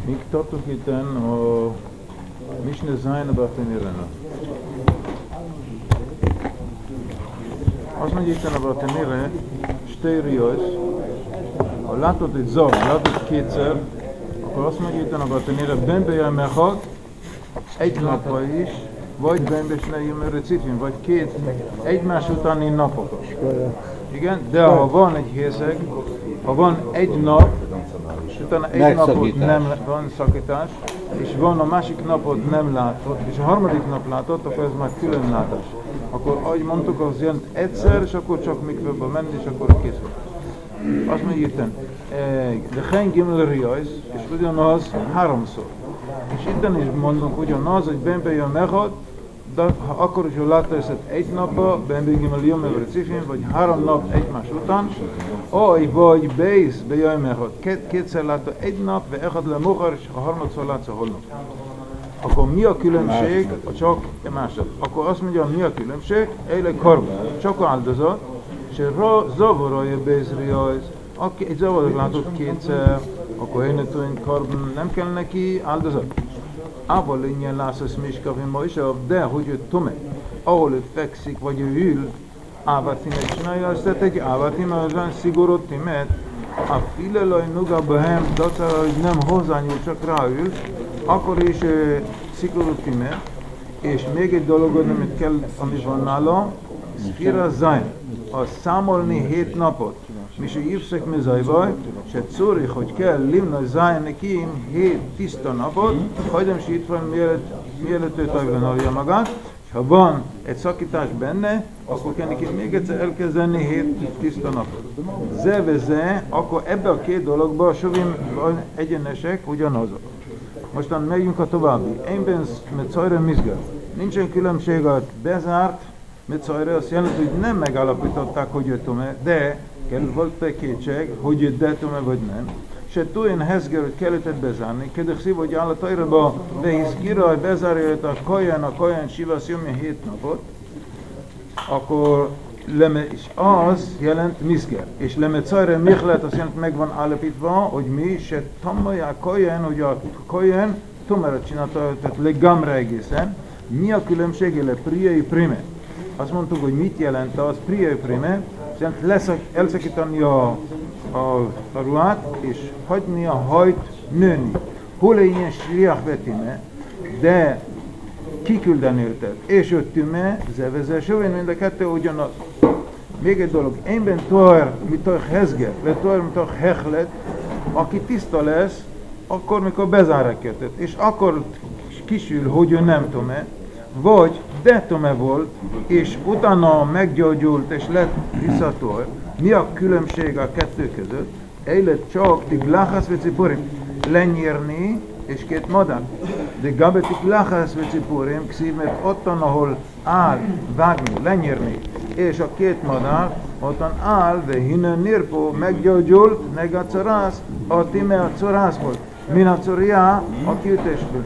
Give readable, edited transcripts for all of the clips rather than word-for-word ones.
Még tartunk itten a Mishnah Zayin a Bartanirena. Azt mondja itten a Bartanire, Stérios, ha látod egy zav, látod kétszer, akkor azt mondja itten a Bartanire, benbe jön mechad, egy napra is, vagy benbe snejjön recifin, vagy két egymás utáni napokat. Igen, de ha van egy hészeg, ha van egy nap, és utána egy napot nem van szakítás, és van a másik napot nem látod, és a harmadik nap látod, akkor ez már külön látás. Akkor, ahogy mondtuk, az jelent egyszer, és akkor csak mikvőbe menni, és akkor kész van. Azt mondja itten, de Chen Gimel Rios, és ugyanaz háromszor. És itten is mondunk ugyanaz, hogy benbe jön mechad, de ha akkor is látta ezt egy napba, benbe Gimel Yom Recifin, vagy 3 nap egymás után, vagy bész bejön mechad. Kétszer látta egy nap, ve echad le mochar, és a harmadszor látsz a holnap. Akkor mi a különbség? Csak másod. Akkor azt mondja, mi a különbség? Éle karban, csak áldozat, és zavarolja bézriajz. Aki egy zavarot látott kétszer, akkor énetően karban nem kell neki áldozat. Ával lényen látszasz miskavin ma is, de hogy ő tome, ahol ő fekszik, vagy ő ül, ávátimet csinálja, azt tehát egy ávátimet, az olyan szigorú timet, a filelaj nuga behem, dacára, hogy nem hozzányúl, csak ráül, akkor is szigorú timet, és még egy dolog, amit kell, amit van nála, Szfira Zayin, a számolni 7 napot. Mi se írszek me zajvaj, se czurich, hogy kell limna Zayin nekim 7 tiszta napot, hagyom se itt van, mielőtt ő tajvanolja magát, és ha van egy szakítás benne, akkor kell neki még egyszer elkezdeni 7 tiszta napot. Zeveze, akkor ebbe a két dologba a sovim egyenesek ugyanazok. Mostan megyünk a további. Einben metzajra mizgar. Nincsen különbség a bezárt metzajra, azt jelenti, hogy nem megállapították, hogy ő tome, de volt kétség, hogy ő de tome vagy nem. Se túlén hezger, hogy kellett bezárni, kedves szív, hogy áll a tajraba, de hisz kiraj bezárja őt a kajan sivasz jömje 7 napot, akkor és az jelent mizger. És lemetzajra michlet, azt jelent meg van állapítva, hogy mi se tammaja kajan, hogy a kajan tomerat csinálta, tehát legamre egészen. Mi a különbség? Le priai prime. Azt mondtuk, hogy mit jelent az priai prime, azt jelent elszakítani a ruhát, és hagyni a hajt nőni. Hol ilyen sriach vetime, de kiküldeni őtet, és ő tüme, zeveze, sovén mind a kettő ugyanaz. Még egy dolog, énben toar, mit a hezger, le toar, mit a hechlet, aki tiszta lesz, akkor mikor bezárják őtet, és akkor kisül, hogy ő nem tome, vagy de tome volt, és utána meggyógyult, és lett visszatol. Mi a különbség a kettő között? Élet csak tigláchasz ve ciporim, lenyírni, és két madár. De gabetik láhász ve ciporim, kszív, mert ottan, ahol áll, vágni, lenyírni, és a két madár, ottan áll, ve hinne nirpó, meggyógyult, negacarász, a time a corász volt. Min a corjá, a kiütésből.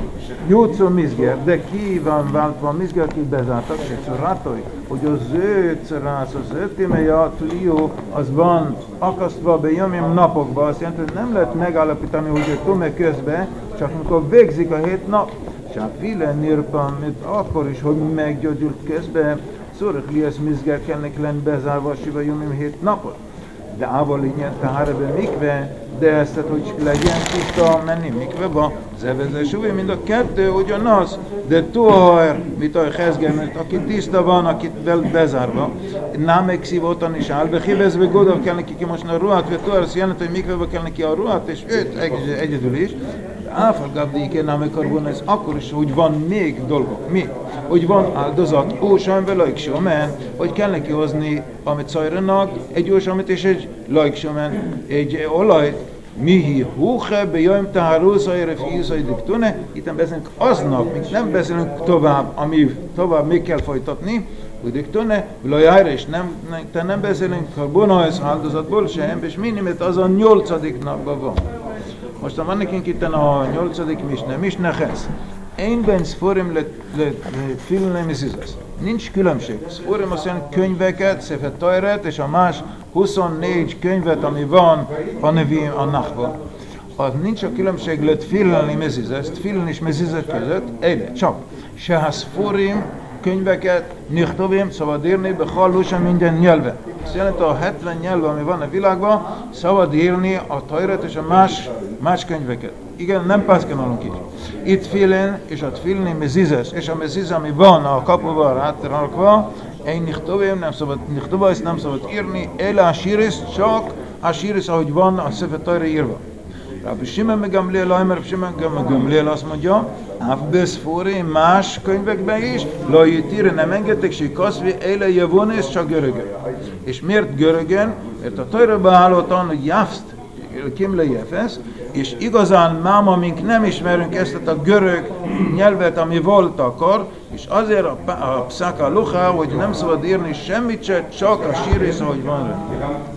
Jócó mizger, de ki van váltva a mizger, ki bezártak, se corátoj, hogy az ő corász, az ő timeja, a tulió, az van akasztva be jömjön napokba, azt jelenti, hogy nem lehet megállapítani, hogy ő tome közben, csak amikor végzik a 7 nap, csak file nirpan, mint akkor is, hogy meggyógyult közben, szórak liesz mizger kellnek lenni bezárva, siva jömjön 7 napot. De ával lényen tahárebe mikve, de ezt, hogy legyen tiszta menni mikveba, zevezés új, mind a kettő ugyanaz, de tuhar, mit a hezger, mert aki tiszta van, akit bezárva, nem megszívottan is áll, behibezve godav kell neki kimosni a ruhát, vagy tuhar, azt jelenti, hogy mikveba kell neki a ruhát, és őt egyedül is, áfalgabdéke nem akarban, ez akkor is, hogy van még dolgok. Mi? Hogy van áldozat, ósán ve laiksomen, hogy kell neki hozni, amit szajranak, egy ósamit és egy laiksomen, egy olaj, mihi húche, bejöjjön tahárul szajra fiúszai diktune, itt beszélünk aznap, még nem beszélünk tovább, ami tovább még kell folytatni, hogy diktune, vilajára, és nem beszélünk karbonajsz áldozatból sem, és minimet az a 8. napban van. Most van nekünk itt a 8. misnehez. Einben szforim le filnem izizesz. Nincs különbség. Szforim azt jelenti könyveket, Szefer Tajret, és a más 24 könyvet, ami van a nevén a Nachban. az nincs a különbség le tfilin mezizes, tfilin és mezizes között, egyre, csak. Se ha szforim, könyveket, nichtovim, szabad írni, behallusan minden nyelven. Ez jelenti a 70 nyelv, ami van a világban, szabad írni a Tajrát és a más könyveket. Igen, nem pászkánolunk így. Itt tfilin, és a tfilin mezizes, és a mezizes, ami van a kapuval átrakva, én nichtovim, nem szabad, nichtova ezt nem szabad írni, éle a síris, csak a síris, ahogy van a Szefer Tajra írva. Rabbi Shimon ben Gamliel, Rabbi Shimon ben Gamliel azt mondja, beszfóri más könyvekben is, lajítíre nem engedtek, hogy kaszvi éle javonész csak görögön. És miért görögön? Mert a Tajrában hallottan, hogy javszt, kimle jefesz, és igazán máma, mink nem ismerünk ezt a görög nyelvet, ami volt akkor, és azért a pszaka lucha, hogy nem szabad írni semmit se, csak a sírész, ahogy van.